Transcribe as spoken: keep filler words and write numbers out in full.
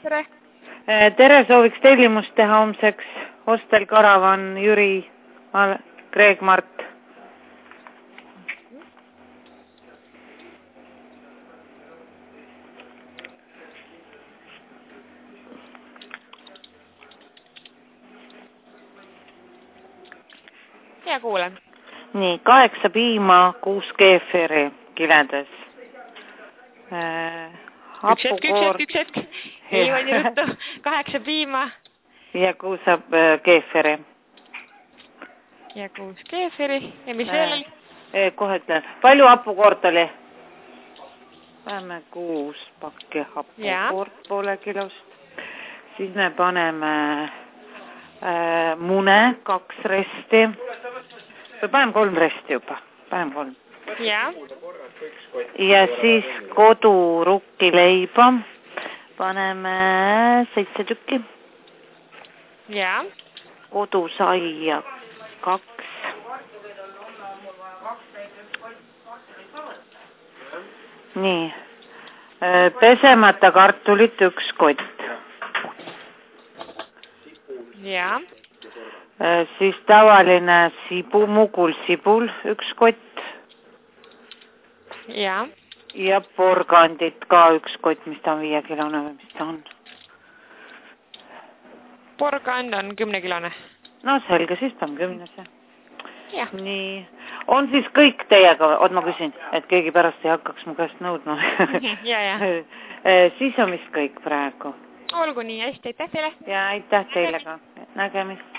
tere! Tere, sooviks tellimust teha homseks Hostel Karavan, Jüri, Kreeg, Mart. Ja kuulen. Nii, kaheksa piima, kuus keefiri kiledes. Üks hetk, üks hetk, üks hetk. Ei oli ruttu. Kaheksa piima. Ja kuus keefiri. Ja kuus keefiri. Ja mis veel oli? Kohe ütlen. Palju hapukoort oli? Paneme kuus pakki hapukoort poole kilost. Siis me paneme äh, mune, kaks resti. Või paneme kolm resti juba. Paneme kolm. Ja. Ja siis kodurukki leiba. Paneme seitse tükki. Ja. Kodusaia kaks. Nii. Pesemata kartulit üks kott. Ja. Siis tavaline sibu, mugul sibul üks kott. Ja. Ja porgandit ka üks kott, mis ta on viiekilone või mis ta on. Porgand on kümnekilone. No selge, siis ta on kümnese. Ja. Nii. On siis kõik teiega, oot ma küsin, et keegi pärast ei hakkaks mu käest nõudma. Ja, ja. Siis on vist kõik praegu. Olgu nii, hästi, aitäh teile. Ja aitäh teile ka. Nägemist.